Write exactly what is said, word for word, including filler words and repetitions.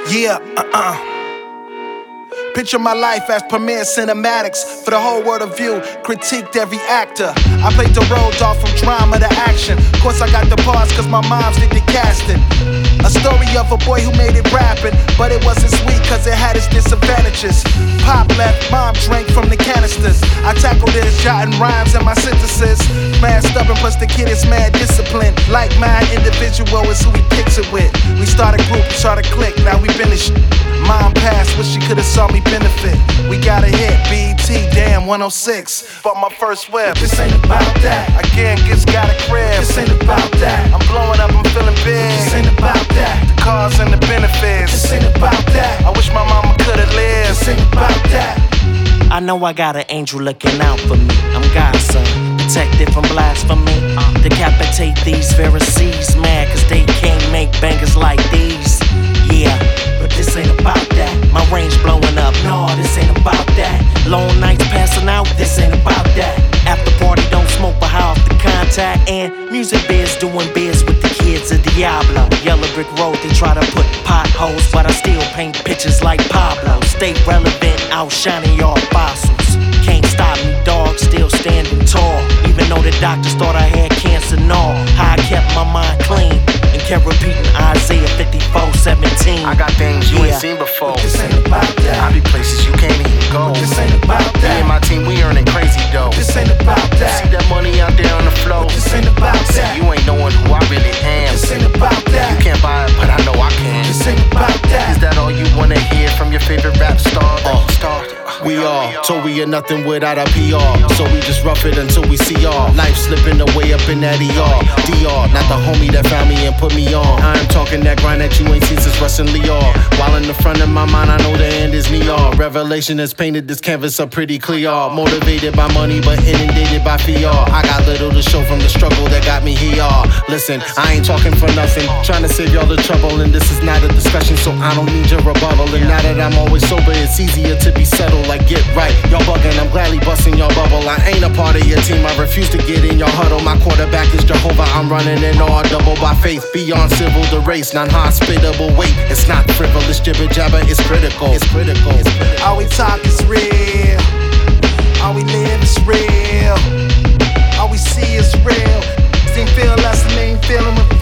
Yeah, uh-uh. Picture my life as premiere cinematics for the whole world to view. Critiqued every actor. I played the road dog from drama to action. Of course I got the parts cause my moms did the casting. A story of a boy who made it rapping, but it wasn't sweet cause it had its disadvantages. Pop left, mom drank from the canisters. I tackled this, jotting rhymes in my synthesis. Mad stubborn plus the kid is mad disciplined. Like mine individual is who he picks it with. We started group, started click, now we finished. Mom passed, wish she could've saw me benefit. We got a hit, B E T, damn, one oh six. Bought my first whip, this ain't about that. Again, just got a crib, this ain't about that. I'm blowing up, I'm feeling big, this ain't about that. The cars and the benefits, this ain't about that. I wish my mama could've lived, this ain't about that. I know I got an angel looking out for me. I'm God's son, protected from blasphemy. Decapitate these Pharisees, mad cause they can't make bangers like these. Yeah, but this ain't about that. My range blowing up, no, this ain't about that. Long nights passing out, this ain't about that. After party, don't smoke, but how off the contact. And music biz doing biz with the kids of Diablo. Yellow brick road, they try to put potholes, but I still paint pictures like Pablo. Stay relevant, outshining y'all fossils. Can't stop me, dog, still standing tall. Even though the doctors thought I had cancer and all. How I kept my mind clean and kept repeating Isaiah fifty-four seventeen. I got things you Yeah. ain't seen before. This ain't about that. I be places you can't even go. This ain't about Me that. and my team, we earning crazy dough. This ain't about that. See that money out there on the floor? This ain't about See, that. you ain't knowing who I really am. This ain't about that. You can't buy it, but I know I can. This ain't about that. Is that all you wanna hear from your favorite rap star? Uh, star? We are, told we are nothing without a P R. So we just rough it until we see R. Life slipping away up in that E R. D R, not the homie that found me and put me on. I'm talking that grind that you ain't seen since Russ and Lior. While in the front of my mind, I know the end is me all. Revelation has painted this canvas up pretty clear. Motivated by money, but inundated by fear. I got little to show from the struggle that got me here. Listen, I ain't talking for nothing. Trying to save y'all the trouble, and this is not a discussion, so I don't need your rebuttal. And now that I'm always sober, it's easier to be settled. Like get right, y'all bugging, I'm gladly busting y'all bubble. I ain't a part of your team, I refuse to get in your huddle. My quarterback is Jehovah, I'm running in all double by faith. Beyond civil, the race, non-hospitable. Wait, it's not frivolous, jibber jabber, it's critical. It's critical. It's critical. All we talk is real. All we live is real. All we see is real. They feel us and they ain't feeling with